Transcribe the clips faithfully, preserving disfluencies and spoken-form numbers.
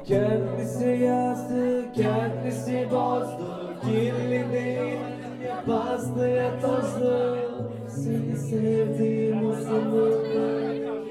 Kendisi yazdı, kendisi bozdu. Kirli değil, ya paslı ya tozlu. Seni sevdiğim o zamanlar.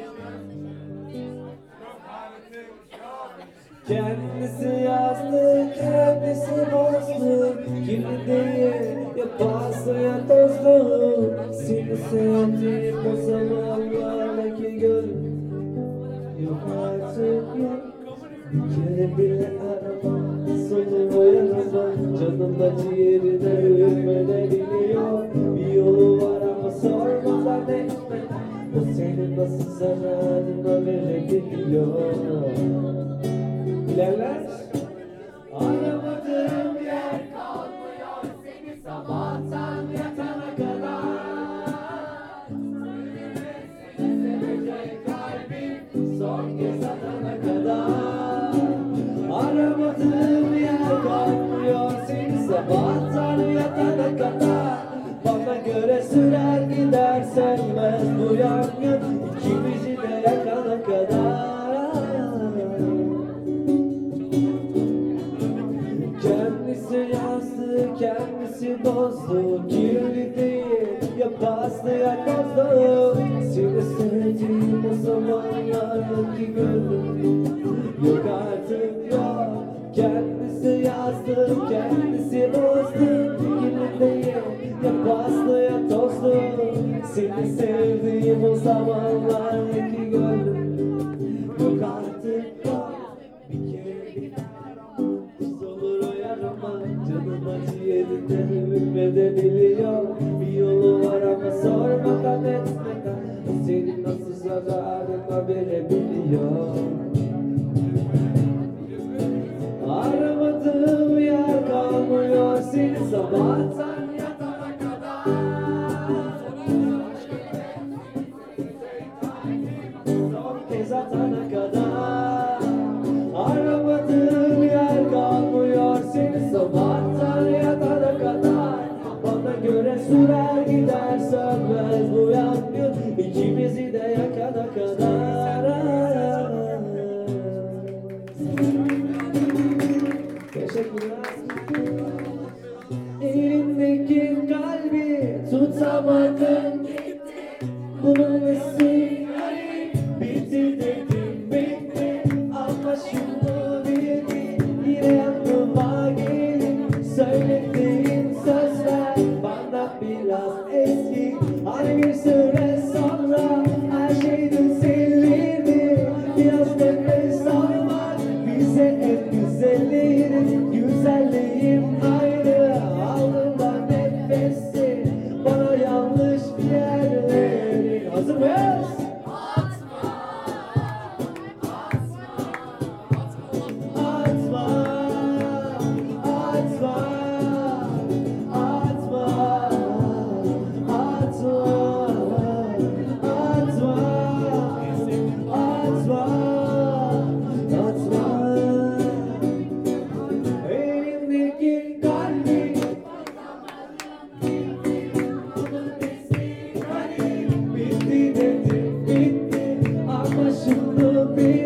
Kendisi yazdı, kendisi bozdu. Kirli değil, ya paslı ya tozlu. Seni sevdiğim o zamanlardaki gönlüm yok artık yok. Bir kere bile arama, sonu yarama. Canımda ciğerine ürmeden biliyor. Bir yolu var ama sormadan etme. O senin nasıl zararına verebiliyor. İlerler. Aramadığım yer kalmıyor seni sabahtan yatana kadar. Seni sevecek kalbim son kez atana kadar. Aramadığım yer kalmıyor seni sabahtan yatana kadar. Bana göre sürer gider sönmez bu yangın ikimizi de yakana kadar. Kendisi yazdı, kendisi bozdu. Kirli değil, ya paslı ya tozlu. Seni sevdiğim o zamanlardaki gönlüm yok artık yok. Kendisi yazdı, kendisi bozdu. Kirli değil, ya paslı ya tozlu. Seni sevdiğim o zamanlardaki gönlüm yok artık yok. Bir kere bir canıma ciğerinden ümrede biliyor. Bir yolu var ama sormadan etmeden. Senin nasıl zararına verebiliyor. Aramadığım yer kalmıyor seni sabahtan yatana kadar. Son kez atana kadar. Aramadığım yer kalmıyor seni sabahtan yatana kadar. Bana göre sürer gider sönmez bu yangın ikimizi de yakana kadar. Teşekkürler. Elimdeki kalbi tutamadım gitti. Bunun nesi bitti dedim bitti. Ama şunu bildim yine yanıma gelin. Söylediğin sözler bana biraz eski. Hani bir süre sonra her şey düzelirdi. Biraz nefes almak bize en güzeliydi. Güzelliğim ayrı alnımda nefesi. Bana yanlış bir yerleri. Hazır mıyız? Be